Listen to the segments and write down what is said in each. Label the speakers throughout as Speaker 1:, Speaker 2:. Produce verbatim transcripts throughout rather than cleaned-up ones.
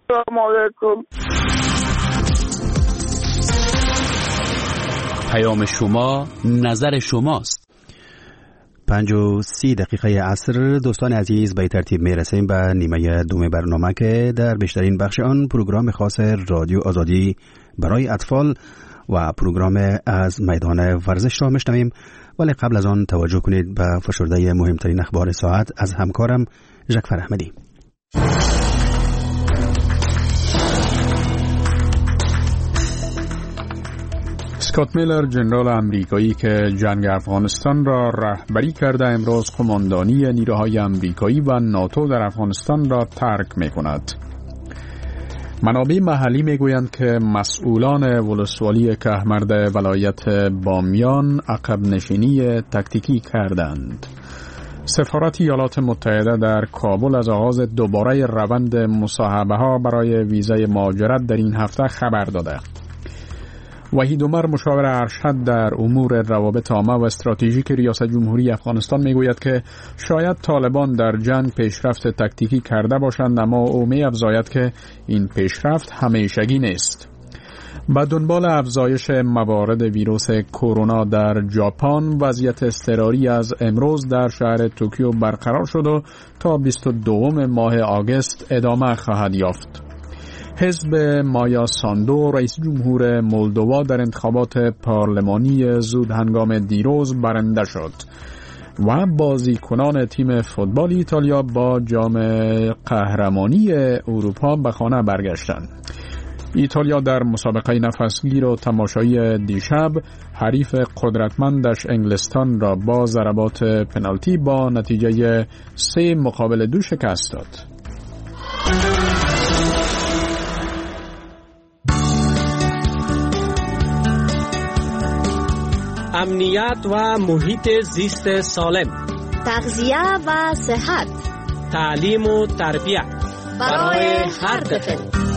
Speaker 1: السلام علیکم.
Speaker 2: پیام شما نظر شماست.
Speaker 3: پنج و سی دقیقه عصر. دوستان عزیز، به ترتیب می رسیم به نیمه دوم برنامه که در بیشترین بخش آن پروگرام خاص رادیو آزادی برای اطفال و پروگرام از میدان ورزش را میشنویم. ولی قبل از آن توجه کنید به فشرده مهمترین اخبار ساعت از همکارم جعفر احمدی.
Speaker 4: اسکات میلر، ژنرال آمریکایی که جنگ افغانستان را رهبری کرده، امروز قماندانی نیروهای آمریکایی و ناتو در افغانستان را ترک می‌کند. منابع محلی میگویند که مسئولان ولسوالی کهمرد ولایت بامیان عقب نشینی تکتیکی کردند. سفارت ایالات متحده در کابل از آغاز دوباره روند مصاحبه ها برای ویزای مهاجرت در این هفته خبر داده. وحید عمر، مشاور ارشد در امور روابط عامه و استراتژیک ریاست جمهوری افغانستان، میگوید که شاید طالبان در جنگ پیشرفت تکتیکی کرده باشند، اما او می‌افزاید که این پیشرفت همیشگی نیست. با دنبال افزایش موارد ویروس کرونا در ژاپن، وضعیت اضطراری از امروز در شهر توکیو برقرار شد و تا بیست و دوم ماه آگوست ادامه خواهد یافت. حزب مایا ساندو، رئیس جمهور مولدووا، در انتخابات پارلمانی زود هنگام دیروز برنده شد و بازیکنان تیم فوتبال ایتالیا با جام قهرمانی اروپا به خانه برگشتند. ایتالیا در مسابقه نفسگیر و تماشایی دیشب حریف قدرتمندش انگلستان را با ضربات پنالتی با نتیجه سه مقابل دو شکست داد.
Speaker 5: امنیت و محیط زیست سالم،
Speaker 6: تغذیه و صحت،
Speaker 5: تعلیم و تربیت
Speaker 6: برای هر طفل.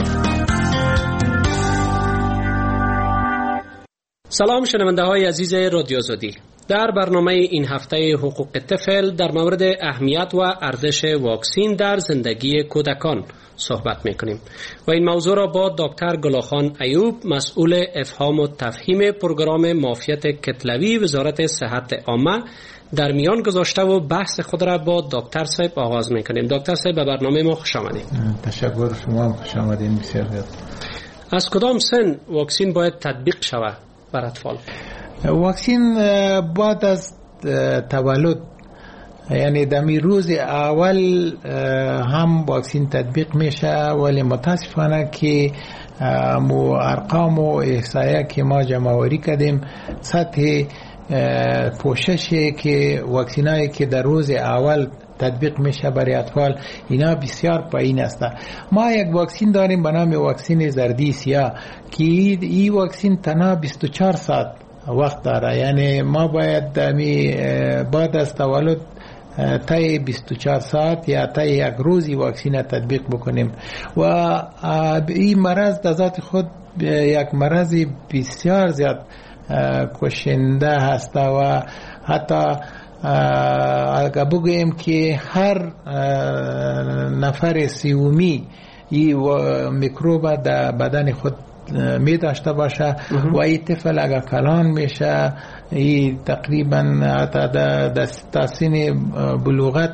Speaker 5: سلام شنونده های عزیز رادیو آزادی. در برنامه این هفته حقوق طفل در مورد اهمیت و ارزش واکسین در زندگی کودکان صحبت میکنیم و این موضوع را با دکتر گلاخان ایوب، مسئول افهام و تفهیم پروگرام معافیت کتلوی وزارت صحت عامه، در میان گذاشته و بحث خود را با دکتر صاحب آغاز میکنیم. دکتر صاحب، به برنامه ما خوش آمدید.
Speaker 7: تشکر، شما هم خوش آمدید. بسیار زیاد.
Speaker 5: از کدام سن واکسین باید تطبیق شود بر اطفال؟
Speaker 7: واکسین بعد از تولد، یعنی دمی روز اول هم واکسین تطبیق میشه، ولی متاسفانه که مو ارقام و احصایه که ما جمع‌آوری کردیم، سطح پوششی که واکسینایی که در روز اول تطبیق میشه برای اطفال، اینا بسیار پایین است. ما یک واکسین داریم به نام واکسین زردی سیاه که این واکسین تنها بیست و چهار ساعت وقت داره، یعنی ما باید دمی بعد از تولد تا بیست و چهار ساعت یا تا یک روزی واکسین تطبیق بکنیم. و این مرض در ذات خود یک مرض بسیار زیاد کشنده هست و حتی اگر بگوییم که هر نفر سیومی این میکروب در بدن خود می داشته باشه و این طفل اگر کلان میشه، این تقریبا حتی در سن بلوغت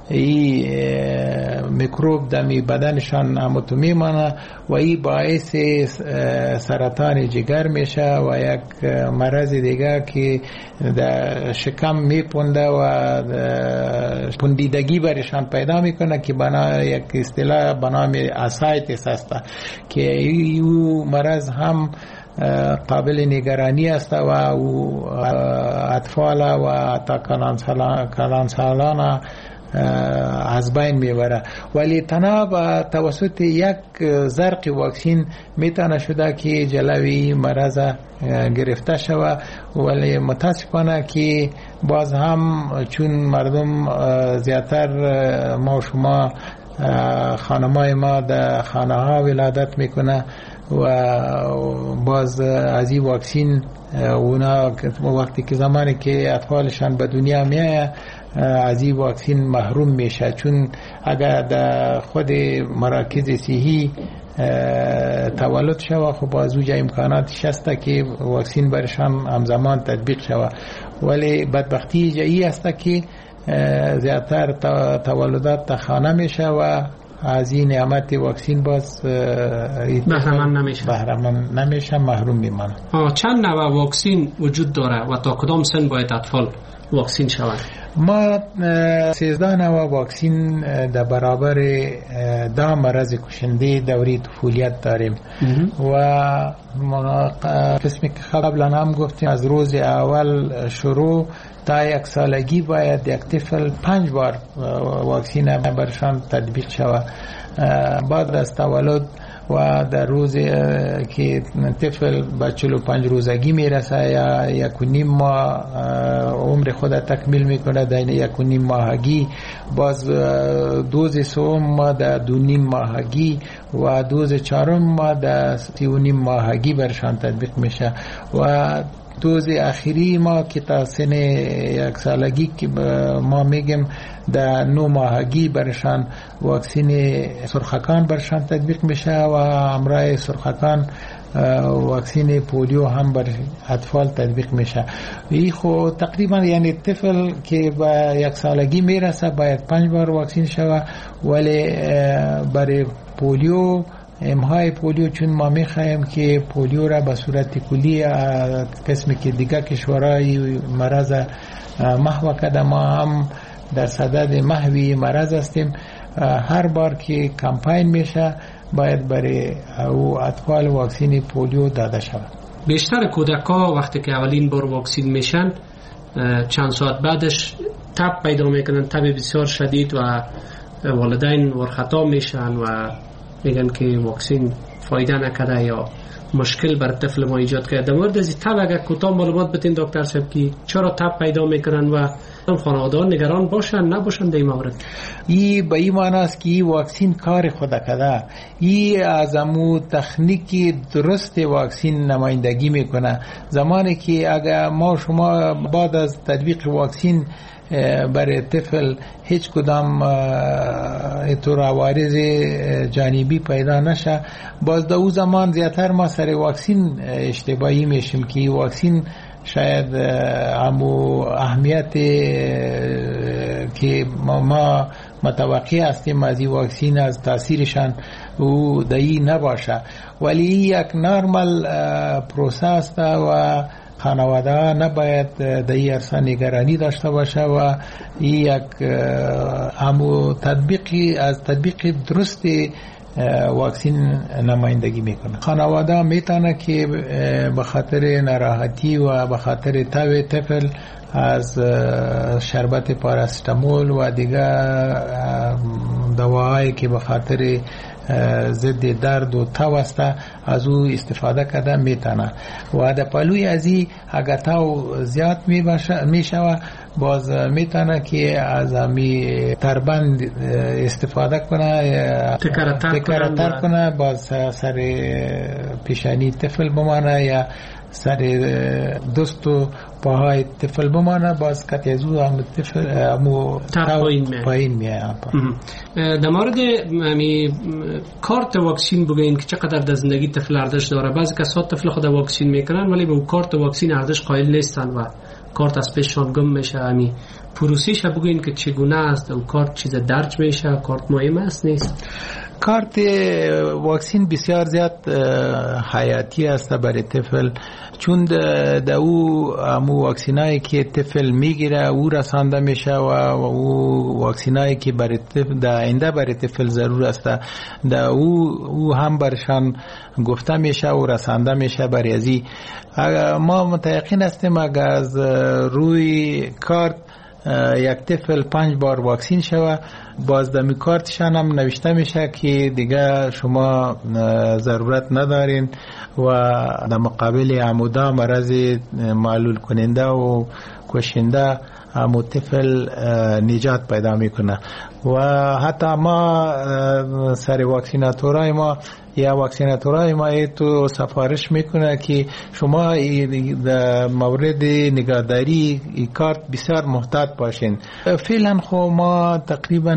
Speaker 7: این میکروب در بدنشان همونطور میمانه و این باعث سرطان جگر میشه و یک مرض دیگه که در شکم میپونده و پوندیدگی برشان پیدا میکنه که بنا یک اصطلاح به نام اسایتس هست که این مرض هم قابل نگرانی است و اطفال و حتی کلانسالان از بین میبره. ولی تنها با توسط یک زرق واکسین میتونه شده که جلوی مرض گرفته شوه، ولی متاسفانه که باز هم چون مردم زیادتر ما و شما خانمای ما در خانه ها ولادت میکنه و باز از این واکسین اونا وقتی که زمانی که اطفالشان به دنیا میایه از این واکسین محروم میشه، چون اگر در خود مراکز صحی تولد شود، خب از اوجه امکاناتش هست که واکسین برشان همزمان تطبیق شود. ولی بدبختی جایی است که زیادتر تولدات خانه میشه و از این نعمت واکسین باز
Speaker 5: بهره‌مند نمیشه
Speaker 7: بهره‌مند نمیشه محروم میمانه.
Speaker 5: چند نوع واکسین وجود داره و تا کدام سن باید اطفال واکسین شوند؟
Speaker 7: ما سیزده نوع واکسین در برابر ده مرض کشنده دوره طفولیت داریم و قسمی که قبلا هم گفتیم از روز اول شروع تا یک سالگی باید یک طفل پنج بار واکسین برشان تطبیق شود. بعد از تولد و در روز که طفل به چهل و پنج روزگی میرسه یا یک و نیم ماه عمر خود تکمیل میکنه، در یک و نیم ماهگی باز دوز سوم ما در دو نیم ماهگی و دوز چهارم ما در سی و نیم ماهگی برشان تطبیق میشه و دوز اخیری ما که تا سن یک سالگی که ما میگیم در نو ماهگی برشان واکسین سرخکان برشان تطبیق میشه و همراه سرخکان واکسین پولیو هم بر اطفال تطبیق میشه. این خود تقریبا یعنی طفل که به یک سالگی میرسه باید پنج بار واکسین شود، ولی برای پولیو امهای پولیو چون ما میخوایم که پولیو را به صورت کلی قسمی که دیگه کشورهای مرض محو کرده، ما هم در صدد محوی مرض هستیم. هر بار که کمپاین میشه باید برای او اطفال واکسین پولیو داده شود.
Speaker 5: بیشتر کودک‌ها وقتی که اولین بار واکسین میشن چند ساعت بعدش تب پیدا میکنن، تب بسیار شدید و والدین ورخطا میشن و میگن که واکسین فایده نکرده یا مشکل بر طفل ما ایجاد کرده. در مورد از تب اگر کوتاه معلومات بدین دکتر صاحب که چرا تب پیدا میکنن و خانواده نگران باشن نباشن در این مورد؟
Speaker 7: این به این معنی است که این واکسین کار خود کرده، این از امو تکنیکی درست واکسین نمایندگی میکنه. زمانی که اگر ما شما بعد از تطبیق واکسین برای طفل هیچ کدام اطور عوارض جانبی پیدا نشه، باز در او زمان زیادتر ما سر واکسین اشتباهی میشیم که واکسین شاید امو اهمیت که ما, ما متوقع هستیم از این واکسین از تاثیرشان او دایی نباشه، ولی یک نرمال پروسس و خانواده نباید در این عرصه نگرانی داشته باشه و یک همو تطبیقی از تطبیق درست واکسین نمایندگی میکنه. خانواده میتونه که به خاطر ناراحتی و به خاطر تب طفل از شربت پاراستامول و دیگر دواهایی که به خاطر ضد درد و تب است از او استفاده کرده میتونه و در پلوی از این اگر تب زیاد میشه باز میتونه که از همی تربند استفاده کنه، تکراتر کنه، باز سر پیشانی طفل بمانه یا سر دست و پاهای طفل بمانه، باز کتی از او هم طفل همو پایین میه.
Speaker 5: در مورد کارت واکسین بگوین که چقدر در زندگی طفل ارزش داره. بعضی کسا طفل خود واکسین میکنن ولی به کارت واکسین ارزش قائل نیستن و کارت از پیششان گم میشه. همی پروسیش بگوین که چگونه است و کارت چیز درج میشه، کارت مهم است نیست؟
Speaker 7: کارت واکسین بسیار زیاد حیاتی است برای طفل، چون در او امو واکسینایی که طفل میگیره او رسانده میشه و او واکسینایی که برای طفل در آینده برای طفل ضرور است در او او هم برشان گفته میشه و رسانده میشه. برای ازی ما متیقن هستیم اگر از روی کارت یک طفل پنج بار واکسین شوه، باز دمی کارتشان هم نوشته میشه که دیگه شما ضرورت ندارین و در مقابل عمودا مرض معلول کننده و کشنده همو طفل نجات پیدا میکنه. و حتی ما سر واکسیناتورای ما یا واکسیناتورای ما ایتو سفارش میکنه که شما در مورد نگهداری کارت بسیار محتاط باشین. فعلا خو ما تقریبا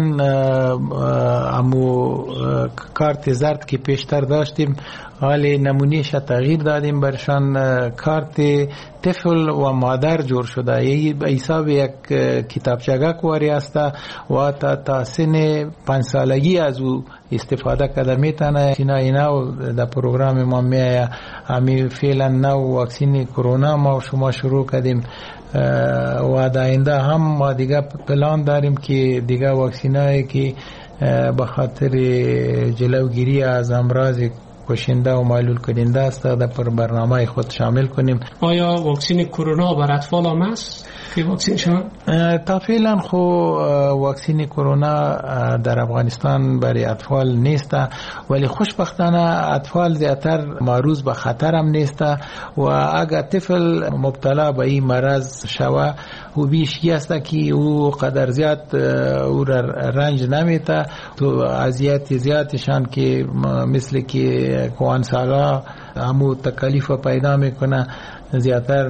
Speaker 7: امو کارت زرد که پیشتر داشتیم حالی نمونهش تغییر دادیم برشان کارت طفل و مادر جور شده. یه حساب یک کتابچگه کواری است و تا تا سن پنج سالگی از او استفاده کرده میتونه. اینا اینا در پروگرام ما میایه. همی فعلا نو واکسین کرونا ما شما شروع کردیم و در آینده هم ما دیگه پلان داریم که دیگه واکسینایی که به خاطر جلوگیری از امراض کشنده و معلول کننده است در برنامه خود شامل کنیم.
Speaker 5: آیا واکسین کرونا بر اطفال هم است؟ که واکسین شما؟
Speaker 7: تا فعلا خو واکسین کرونا در افغانستان برای اطفال نیست، ولی خوشبختانه اطفال زیادتر معرض به خطر هم نیست و اگر طفل مبتلا به این مرض شوه و بیشی است که او قدر زیاد او را رنج نمیته تو اذیت زیادشان که مثل که کوان سالا همو تکلیف پیدا میکنه، زیادتر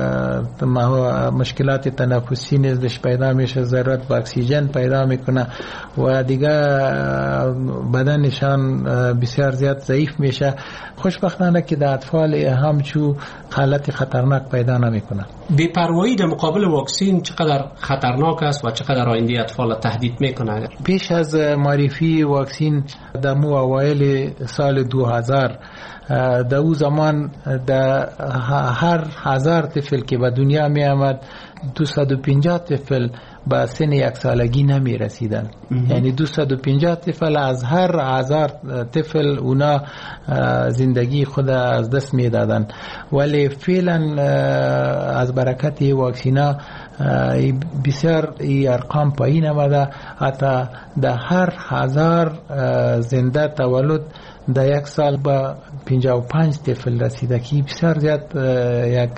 Speaker 7: مشکلات تنفسی نزدش پیدا میشه، ضرورت به اکسیژن پیدا میکنه و دیگه بدنشان بسیار زیاد ضعیف میشه. خوشبختانه که در اطفال همچو حالت خطرناک پیدا نمیکنه.
Speaker 5: بی‌پروایی در مقابل واکسین چقدر خطرناک است و چقدر آینده اطفال تهدید میکنه؟
Speaker 7: پیش از معرفی واکسین در مو اوایل سال دو هزار در او زمان در هر هزار طفل که به دنیا می آمد دویست و پنجاه طفل به سن یک سالگی نمی رسیدن. یعنی دویست و پنجاه طفل از هر هزار طفل اونا زندگی خود از دست می دادن. ولی فعلا از برکت واکسینا بسیار ای ارقام پایین آمده. حتی در هر هزار زنده تولد در یک سال با پنجاه و پنج طفل رسیده که بسیار زیاد یک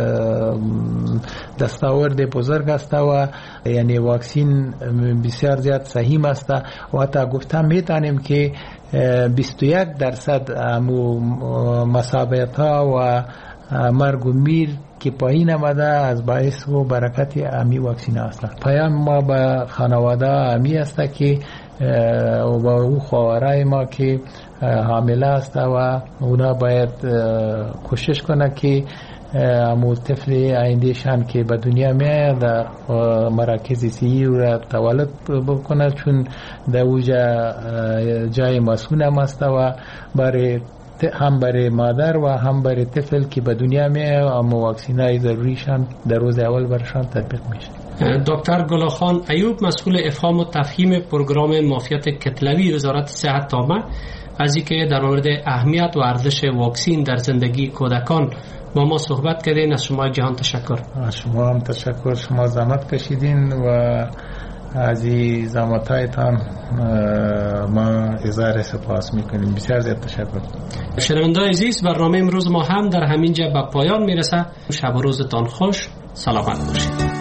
Speaker 7: دستاورد بزرگ است و یعنی واکسین بسیار زیاد صحیح است و حتی گفتم میتونیم که بیست و یک درصد مصابیت ها و مرگ و میر که پایین آمده از باعث و برکت امی واکسین است. پیام ما به خانواده امی است که و با او خواهرای ما که حامله است و اونا باید کوشش کنه که امو طفل آیندهشان که به دنیا میاد در مراکز صحی را تولد بکنه، چون در اوجا جای مسئول هم است و برای هم برای مادر و هم برای طفل که به دنیا میاد اما واکسینای ضروریشان در روز اول برشان تطبیق میشه.
Speaker 5: دکتر گلاخان ایوب، مسئول افهام و تفهیم پروگرام معافیت کتلوی وزارت صحت تامه، از اینکه در مورد اهمیت و ارزش واکسین در زندگی کودکان با ما صحبت کردین، از شما جهان تشکر.
Speaker 7: شما هم تشکر، شما زحمت کشیدین و از این زحمتایتان ما اظهار سپاس میکنیم. بسیار زیاد تشکر.
Speaker 5: شنونده‌های عزیز، برنامه امروز ما هم در همین جا به پایان میرسه. شب و روزتان خوش، سلامت باشید.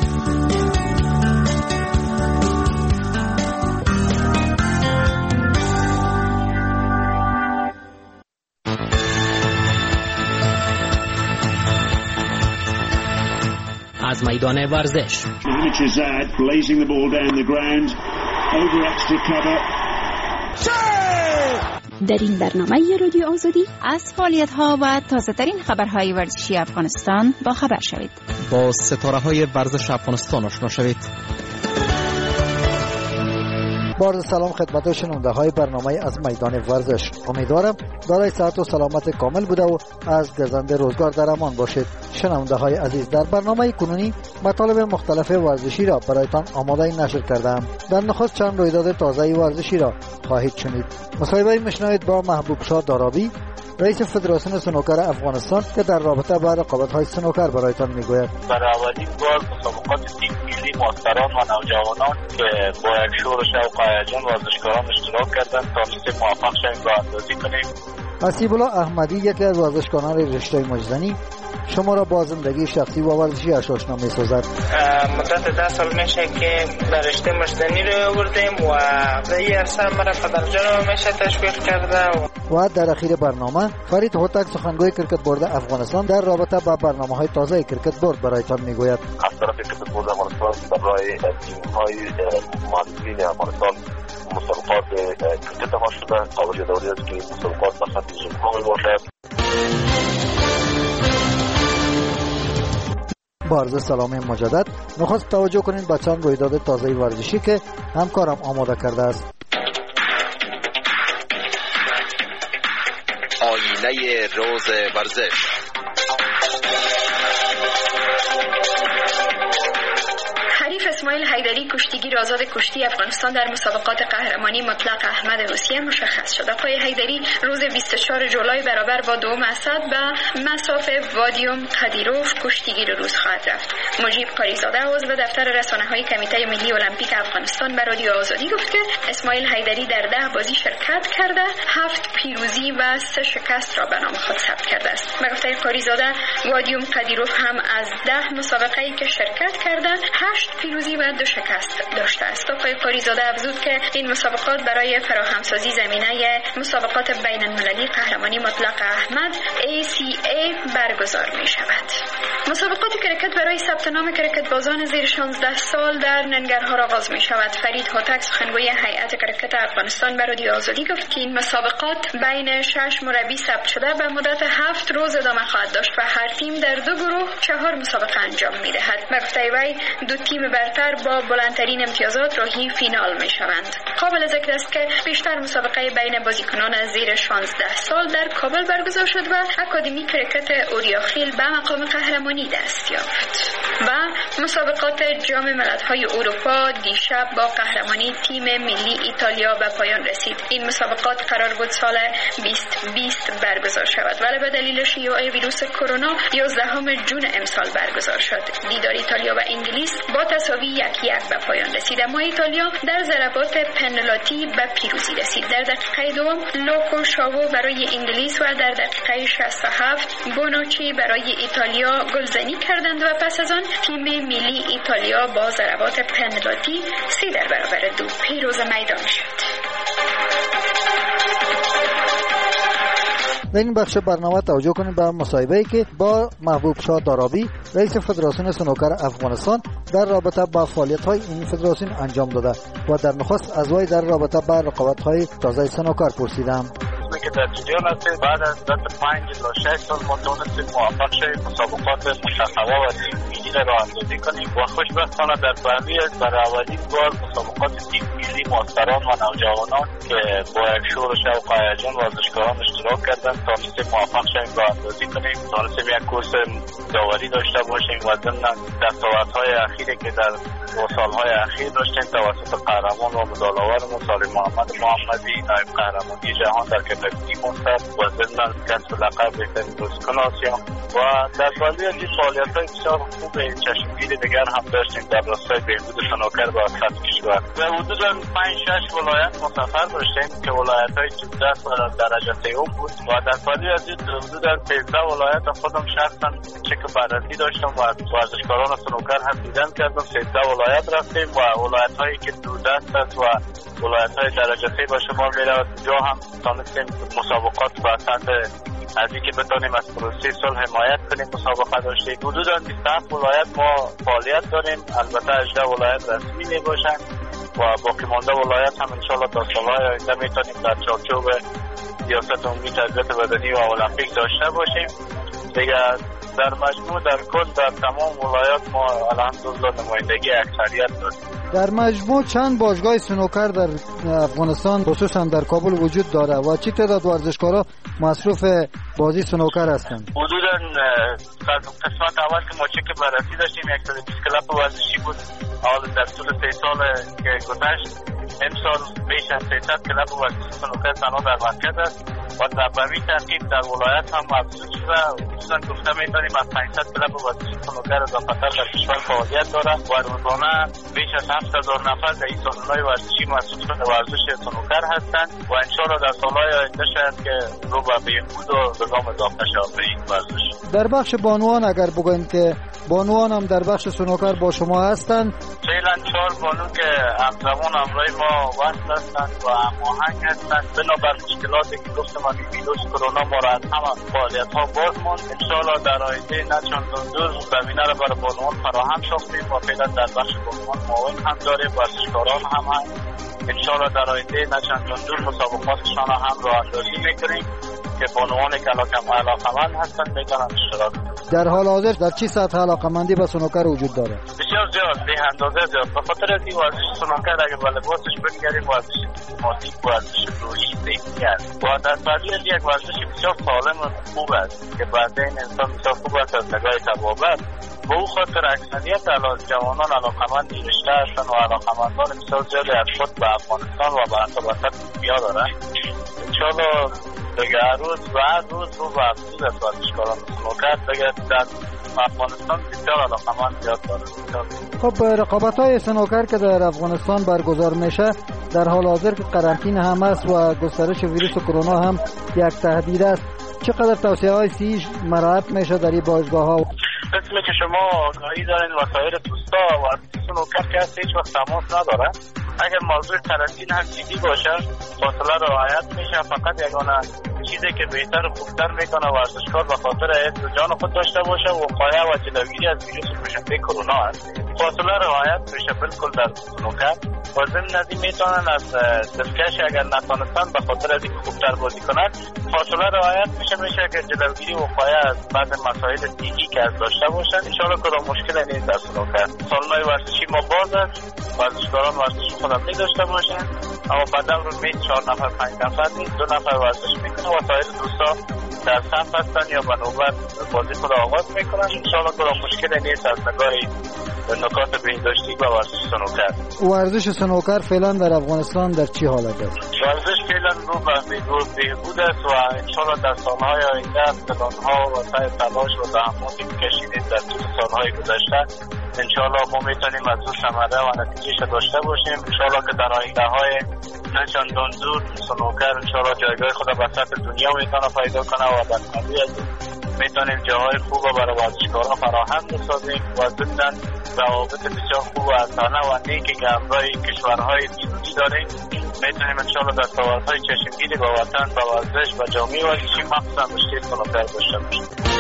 Speaker 2: از میدان ورزش
Speaker 6: در این برنامه رادیو آزادی
Speaker 1: از فعالیت‌ها و تازه‌ترین خبرهای ورزشی افغانستان با خبر شوید.
Speaker 8: با ستاره‌های ورزش افغانستان آشنا شوید.
Speaker 9: با سلام خدمت شنونده‌های برنامه از میدان ورزش. امیدوارم دارای صحت و سلامت کامل بوده و از گزنده روزگار در امان باشید. شنونده‌های عزیز، در برنامه کنونی مطالب مختلف ورزشی را برایتان آماده نشر کردم. در نخست چند رویداد تازه ورزشی را خواهید شنید. مصاحبه میشنوید با محبوب شاه دارابی، رئیس فدراسیون سنوکر افغانستان، که در رابطه با رقابت‌های سنوکر برایتان میگوید.
Speaker 10: برای اولین بار مسابقات تیم ملی مستران و نوجوانان که با یک شور و شوق و هیجان ورزشکاران اشتراک کردند تانستیم موفق شویم راه اندازی کنیم.
Speaker 9: حسیب الله احمدی، یکی از ورزشکاران رشته مجزنی، شما را با زندگی شخصی و ورزشی اش آشنا می‌سازد.
Speaker 11: مدت ده سال میشه که در رشته مشتنی رو آوردیم و در این عرصه مرا پدرجانم میشه تشویق کرده.
Speaker 9: و در اخیر برنامه فرید هوتک سخنگوی کرکت بورد افغانستان در رابطه با برنامه‌های تازه کرکت بورد برایتان میگوید.
Speaker 10: از طرف کرکت بورد افغانستان برای تیم‌های مهندسین افغانستان مسابقات کرکت ما شده. قابل دوری است که مسابقات به سطح جمهوری باشد.
Speaker 9: با عرض سلام مجدد نخست توجه کنید به چند رویداد تازه ورزشی که همکارم آماده کرده است.
Speaker 12: آینه روز ورزش.
Speaker 6: حریف اسماعیل حیدری کشتیگیر آزاد کشتی افغانستان در مسابقات قهرمانی مطلق احمد روسیه مشخص شد. آقای حیدری روز بیست و چهارم جولای برابر با دوم اسد به مسافه وادیوم قدیروف کشتیگیر روز خواهد رفت. مجیب قاریزاده عضو دفتر رسانه‌های کمیته ملی المپیک افغانستان به رادیو آزادی گفت که اسماعیل حیدری در ده بازی شرکت کرده، هفت پیروزی و سه شکست را به نام خود ثبت کرده است. به گفته قاریزاده وادیوم قدیروف هم از ده مسابقه‌ای که شرکت کرده هشت پیروزی و دو شکست داشته است. آقای قاریزاده افزود که این مسابقات برای فراهمسازی زمینه مسابقات بین المللی قهرمانی مطلق احمد ای سی ای برگزار می شود. مسابقات کرکت برای ثبت نام کرکت بازان زیر شانزده سال در ننگرهار آغاز می شود. فرید هوتک سخنگوی هیئت کرکت افغانستان به رادیو آزادی گفت که این مسابقات بین شش مربی ثبت شده به مدت هفت روز ادامه خواهد داشت و هر تیم در دو گروه چهار مسابقه انجام می دهد. به گفته وی دو تیم برتر با بلندترین امتیازات راهی فینال می شوند. قابل ذکر است که بیشتر مسابقه بین بازیکنان زیر شانزده سال در کابل برگزار شد و اکادمی کرکت اوریاخیل به مقام قهرمانی دست یافت. و مسابقات جام ملت‌های اروپا دیشب با قهرمانی تیم ملی ایتالیا به پایان رسید. این مسابقات قرار بود سال بیست بیست برگزار شود ولی به دلیل شیوع ویروس کرونا یازدهم ژوئن امسال برگزار شد. دیدار ایتالیا و انگلیس با تساوی یک یک به پایان رسید، اما ایتالیا در ضربات پنالتی به پیروزی رسید. در دقیقه دوم لوکو شاوو برای انگلیس و در دقیقه شصت و هفت بونوچی برای ایتالیا گلزنی کردند و پس از آن تیم ملی ایتالیا با ضربات پنالتی سه در برابر دو پیروز میدان شد.
Speaker 9: در این بخش برنامه توجه کنید به مصاحبه‌ای که با محبوب شاه دارابی رئیس فدراسیون سنوکر افغانستان در رابطه با فعالیت‌های این فدراسیون انجام داده و در نخست از وی در رابطه با رقابت‌های تازه سنوکر پرسیدم.
Speaker 10: که در جریان هستیم. بعد از مدت پنج الی شش سال ما تونستیم موفق شویم مسابقات مشخصه و تیم ملی را راه‌اندازی کنیم و خوشبختانه در بعضی از برای اولین بار مسابقات تیم ملی مستران و نوجوانان که با یک شور و شوق و هیجان ورزشکاران اشتراک کردند تونستیم موفق شویم راه‌اندازی کنیم. تونستیم یک کورس داوری داشته باشیم و ضمن دستاوردهای اخیری که در سالهای اخیر داشتیم توسط قهرمان و مدال‌آورمون سالم محمد محمدی نایب قهرمانی جهان در کتگوری مستر و ضمن کسب لقب بهترین بازیکن آسیا و در بازی از این فعالیت‌های بسیار خوب چشمگیر دیگر هم داشتیم در راستای بهبود سنوکر و سطح کشور. در حدود پنج شش ولایت مسافر داشتیم که ولایت‌های چهارده و درجه سوم بود و در بازی از این حدود سیزده ولایت خودم شخصا چک بررسی داشتم و ورزشکاران سنوکر هم دیدن کردم. سیزده ولایت رفتیم و ولایت‌هایی که دوردست است و ولایت‌های درجه سه به شمار می‌رود جا هم تونستیم مسابقات به سطح از اینکه بتونیم از پروسه صلح حمایت کنیم مسابقه داشتیم. حدوداً بیست و هفت ولایت ما فعالیت داریم، البته هجده ولایت رسمی میباشند و باقی مانده ولایت هم انشالله تا سالهای آینده میتونیم در چارچوب سیاست عمومی تربیت بدنی و المپیک داشته باشیم. دیگه در مجموع در کل در تمام ولایات ما الحمدلله نمایندگی اکثریت داریم.
Speaker 9: در مجموع چند باشگاه سنوکر در افغانستان خصوصا در کابل وجود داره و چه تعداد ورزشکارا مصروف بازی سنوکر هستند؟
Speaker 10: حدوداً قسمت اول که ما چک بررسی داشتیم صد و بیست کلاب ورزشی بود. حالا در طول سه سال که گذشت امسال بیش از سیصد کلاب ورزشی سنوکر تنها در مرکز است و به این ترتیب در ولایت هم افزود شده. خصوصا گفته میتونیم از پانصد کلب ورزشی سنوکر اضافه‌تر در کشور فعالیت دارد و روزانه بیش از هفت هزار نفر در این سالن‌های ورزشی مسئول به ورزش سنوکر هستند و انشاءالله در سال‌های آینده شاید که رو به بهبود و نظام اضافه شود به این ورزش.
Speaker 9: در بخش بانوان اگر بگویم که بانوان هم در بخش سنوکر با شما هستند؟
Speaker 10: فعلا چهار بانو که همزمان همراه ما وصل هستند و هماهنگ هستند. بنابر مشکلاتی که گفتم از ویروس کرونا ما را از همه فعالیت‌ها باز ماند. انشاءالله در آینده نه چندان دور زمینه را برای بانوان فراهم ساختیم و فعلا در بخش بانوان معاون هم داریم، ورزشکاران هم هست. انشاءالله در آینده نه چندان دور مسابقاتشان هم راه اندازی میکنیم که بانوانی که علاقمند هستند میتونن اشتراک کنند.
Speaker 9: در حال حاضر در چه سطح علاقمندی به سنوکر وجود داره؟
Speaker 10: بسیار زیاد، به اندازه زیاد. به خاطر از این ورزش سنوکر اگه به لباسش بنگریم ورزش مادی، ورزش روحی، ذهنی است و در طبیعت یک ورزش بسیار سالم و خوب است که بعدین انسان بسیار خوب است از نگاه طبابت. به او خاطر اکثریت جوانان علاقمند این رشته هستند و علاقمندان بسیار زیادی از خود به افغانستان و به ارتباطات دنیا دارند. انشاءالله دیگه هر روز و هر روز رو به افزود از ورزشکاران سنوکر دیگه در افغانستان بسیار علاقمند زیاد دارد.
Speaker 9: خب رقابت‌های سنوکر که در افغانستان برگزار میشه در حال حاضر که قرنطینه هم است و گسترش ویروس کرونا هم یک تهدید است، چقدر توصیه‌های صحی مراعات میشه در این باشگاه‌ها؟
Speaker 10: قسمی که شما آگاهی دارین وسایل دوستا و سنوکر که هست هیچ وقت تماس نداره. اگر موضوع قرنطینه هم جدی باشه فاصله رعایت میشه. فقط یگانه چیزی که بهتر و خوبتر میکنه ورزشکار به خاطر حفظ جان خود داشته باشه وقایه و جلوگیری از ویروس کشنده کرونا است. فاصله رعایت میشه بالکل در سنوکر و ضمن از این میتونن از دلکش اگر نتونستن به خاطر از اینکه خوبتر بازی کنند فاصله رعایت میشه میشه که جلوگیری وقایه از بعض مسائل دیگی که از داشته باشن. انشالله که مشکل نیست در سنوکر. سالن‌های ورزشی ما باز است، ورزشکاران ورزش خودم می داشته باشن، اما بعدم رو می چهار نفر پنج نفر نیست، دو نفر ورزش میکنه و سایر دوستا در صف هستن یا به نوبت بازی خود آغاز میکنن. انشالله که مشکل نیست از نگاه نکات بهداشتی و ورزش سنوکر.
Speaker 9: ورزش سنوکر فعلا در افغانستان در چی حالت است؟
Speaker 10: ورزش فعلا رو به بهبود است و انشالله در سالهای آینده پلان‌ها و سعی تلاش و زحماتی که کشیدیم در طول سالهای گذشته انشالله ما میتونیم از او ثمره و نتیجهش داشته باشیم. انشالله که در آینده های نه چندان دور سنوکر انشالله جایگاه خود به سطح دنیا میتونه پیدا کنه و در طبیعت میتونیم جاهای خوب برای ورزشکاران فراهم بسازیم و ضمن روابط بسیار خوب و اسانه و نیکی که همراه کشورهای بیرونی داریم میتونیم انشالله در دستاوردهای چشمگیری به وطن، به ورزش و جامعه ورزشی مخصوصا مشکل سنوکر داشته باشیم.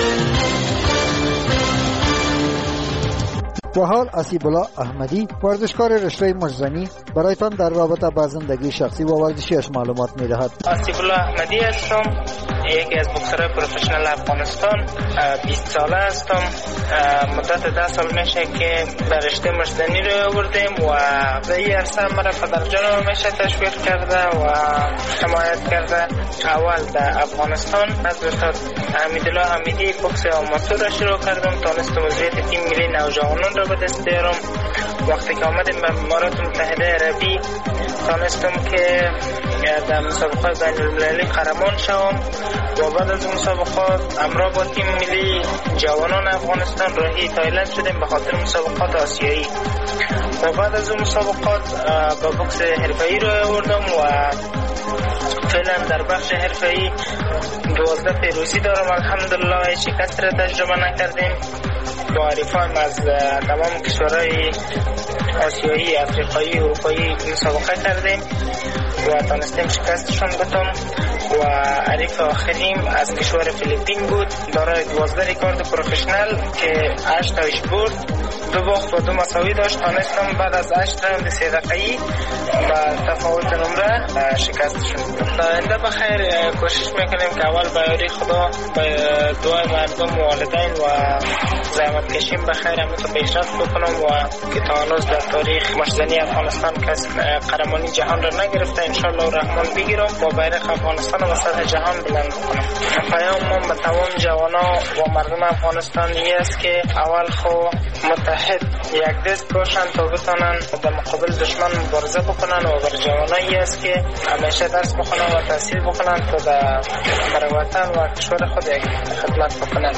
Speaker 9: و حال اسیب الله احمدی ورزشکار رشته مشزنی برایتان در رابطه با زندگی شخصی و ورزشیش معلومات میدهد.
Speaker 11: اسیب الله احمدی هستم، یکی از بوکسرهای پروفشنال افغانستان. بیست ساله هستم. مدت ده سال میشه که در رشته مشزنی رو آوردیم و در این عرصه مرا پدرجانم میشه تشویق کرده و حمایت کرده. اول در افغانستان از استاد حمیدالله حمیدی بوکس آماتور را شروع کردم، تانستم وضعیت تیم ملی نوجوانان را به دست بیارم. وقتی که آمدیم به امارات متحده عربی تانستم که در مسابقات بین المللی قهرمان شوم و بعد از مسابقات همراه با تیم ملی جوانان افغانستان راهی تایلند شدیم به خاطر مسابقات آسیایی و بعد از اون مسابقات با بوکس حرفه‌ای رو آوردم و فعلا در بخش حرفه‌ای دوازده پیروزی دارم. الحمدلله شکست را تجربه نکردیم. با حریفان از تمام کشورهای آسیایی، افریقایی، اروپایی مسابقه کردیم و تانستیم شکستشون بدم و حریف آخریم از کشور فیلیپین بود، دارای دوازده ریکارد پروفشنال که هشت تاش برد، دو باخت و دو مساوی داشت. تانستم بعد از هشت راوند سه دقیقه‌ای با تفاوت نمره شکستشون بدم. تا آینده بخیر کوشش میکنیم که اول با یاری خدا با دعای مردم و والدین و زحمت کشیم بخیر همینطور پیشرفت بکنم و که تا هنوز در تاریخ مشزنی افغانستان کس قهرمانی جهان را نگرفته انشالله الرحمن بگیرم و بیرق افغانستان و سطح جهان بلند بکنیم. پیام ما به تمام جوانا و مردم افغانستان این است که اول خو متحد یک دست باشن تا بتونن در مقابل دشمن مبارزه بکنن و بر جوانا این است که همیشه درس بخونن و تحصیل بکنن تا در برای وطن و کشور خود یک خدمت بکنن.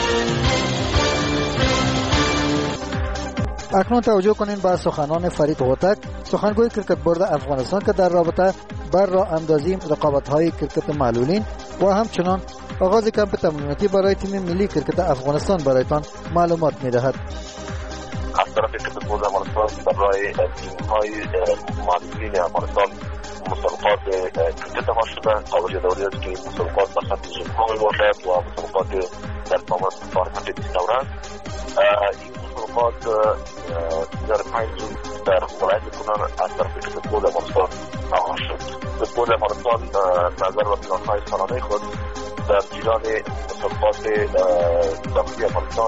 Speaker 9: اکنون توجه کنین به سخنان فرید هوتک، سخنگوی کرکت بورد افغانستان که در رابطه بر راه اندازی رقابت‌های کرکت معلولین و همچنان آغاز کمپ تمریناتی برای تیم ملی کرکت افغانستان برایتان معلومات می‌دهد.
Speaker 13: از طرف کرکت بورد افغانستان برای تیم‌های معلولین افغانستان مسابقات کرکت ها شده. قابل یادآوری است که مسابقات به سطح جمهوری باشد و مسابقات در فارمت بیست دوره. این مسابقات در پنج روز در ولایت کنن از طرف کرکت بورد افغانستان آغاز شد. کرکت بورد افغانستان نظر و پلان‌های سالانه خود در جریان مسابقات داخلی افغانستان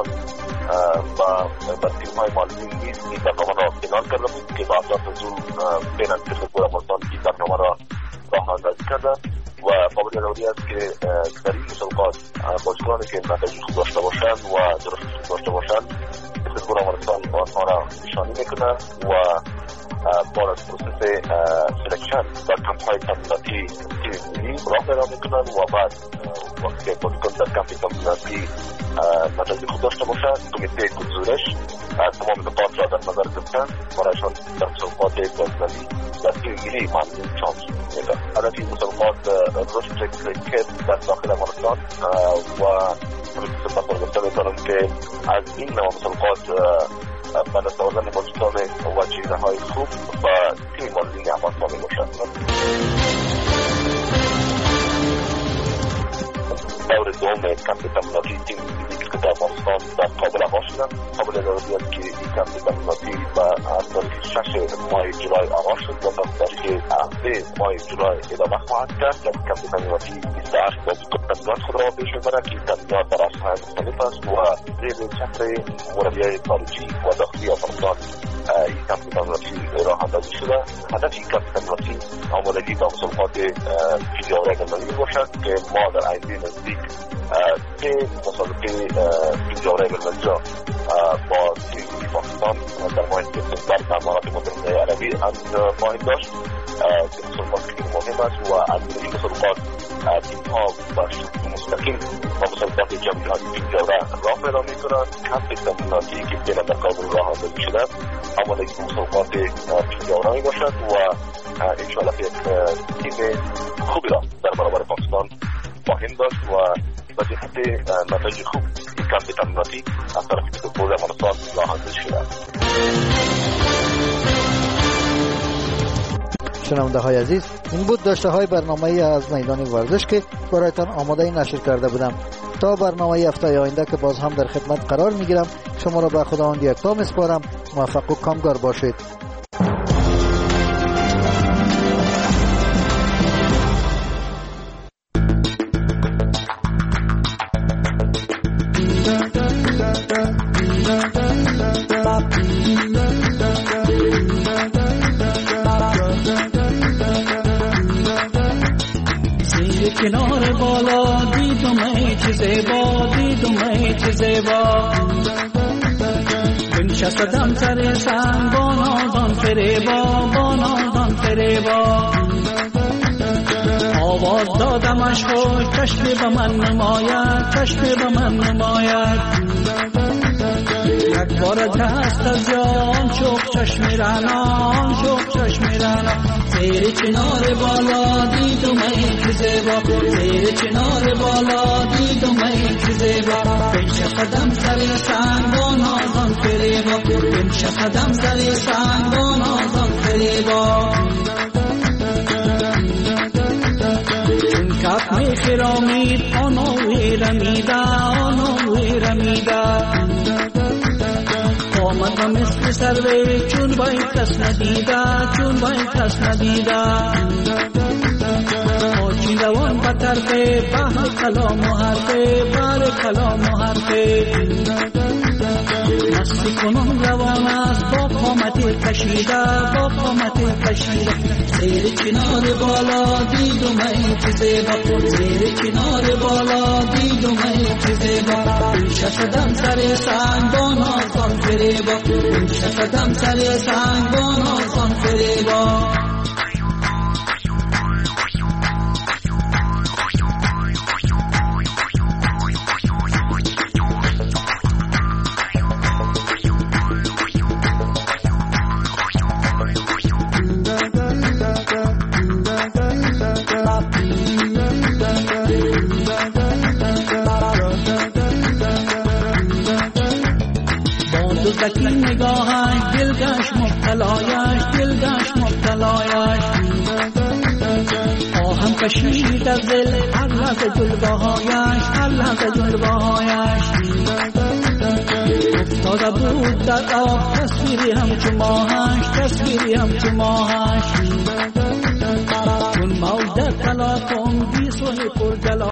Speaker 13: و تیم‌های معلولین نیز این برنامه را اعلان کرده بود که بعد از او فعلا کرکت بورد افغانستان این برنامه را راه اندازی کرده و قابل یادآوری است که در این مسابقات بازیکنانی که نتایج خوب داشته باشند و درست خوب داشته باشند کرکت بورد افغانستان آنها را نشانی میکنه و بعد از پروسس سلکشن در کمپ‌های تمریناتی تیم ملی راه پیدا میکنن و بعد وقتی که بازیکن در کمپ تمریناتی نتایج خوب داشته باشد کمیته گزارش تمام نقاط را در نظر گرفته برایشان در مسابقات بازنشستگی در تیم ملی معلولین شانس میده. هدف این مسابقات رشد کرکت در داخل افغانستان و پروسس برگزار می‌کنم که از این نوع مسابقات به دست آوردن بازیکن و چهره‌های خوب و تیم معلولین افغانستان میباشد. دور دوم کمپ تمریناتی تیم ملی کرکت افغانستان در کابل آغاز شده. قابل یادآوری است که این کمپ تمریناتی از تاریخ شش ماه جولای آغاز شد و تا تاریخ هفده ماه جولای ادامه خواهد کرد. در کمپ تمریناتی بیست و هشت بازیکن تمرینات خود را پیش میبرند که این تمرینات در عرصه‌های مختلف است و زیر چتر مربیای خارجی و داخلی افغانستان این کمپ تمریناتی راه اندازی شده. هدف این کمپ تمریناتی آمادگی به مسابقات پیش‌داوری بین‌المللی باشد که ما در آینده نزدیک سه مسابقه پیش‌داوری بین‌المللی را با تیم ملی پاکستان در ماه سپتامبر در امارات متحده عربی خواهیم داشت که مسابقات خیلی مهم است و از این مسابقات تیم‌ها به شکل مستقیم با مسابقات جام‌جهانی پیش‌داوری راه پیدا می‌کنند. کمپ تمریناتی که فعلا در کابل راه اندازی شده آمادگی مسابقات پیش‌داوری باشد و انشاءالله یک تیم خوبی را در برابر پاکستان خواهیم داشت و به جهت نتایج خوب این کمپ تمریناتی از طرف کرکت بورد افغانستان راه اندازی شده.
Speaker 9: شنونده های عزیز، این بود داشته های برنامه از میدان ورزش که برایتان آماده نشر کرده بودم. تا برنامه هفته آینده که باز هم در خدمت قرار میگیرم، شما را به خداوند یکتا میسپارم. موفق و کامگار باشید.
Speaker 14: کنار بالا دیدم ای چه زیبا، دیدم ای چه زیبا، بنشستم سر سنگ با نازان فریبا، با نازان فریبا، آواز دادمش خوش چشم به من نماید، چشم به من نماید، یک بار دست از جان شوق چشم رنان، شوق چشم رنان، زیر چنار بالا دیدم ای که زیبا، زیر چنار بالا دیدم ای که زیبا، بنش قدم سر سنگ با نازان فریبا، بنش قدم سر سنگ با نازان فریبا، چون کپ می خرامید آنوی رمیده، آنوی رمیده، آمد و مثل سروی چون باید کس ندیده، چون باید کس ندیده، آچین روان به طرف بحر کلام و حرفه، بحر کلام و حرفه، مست کنون روان است با قامت کشیده با قامت کشیده زیر کنار بالا دیدم ای چه زیبا زیر کنار بالا دیدم ای چه زیبا ششدم سر سنگان آسان فریبا ششدم سر سنگان آسان فریبا زکی نگاهش دلگش مبتلایش دلگش مبتلایش آهم کشید از دل هر لحظه جلوهایش هر لحظه جلوهایش افتاده بود در آب تصویری همچو ماهش تصویری همچو ماهش چون موج در تلاطم بی صلح پر جلا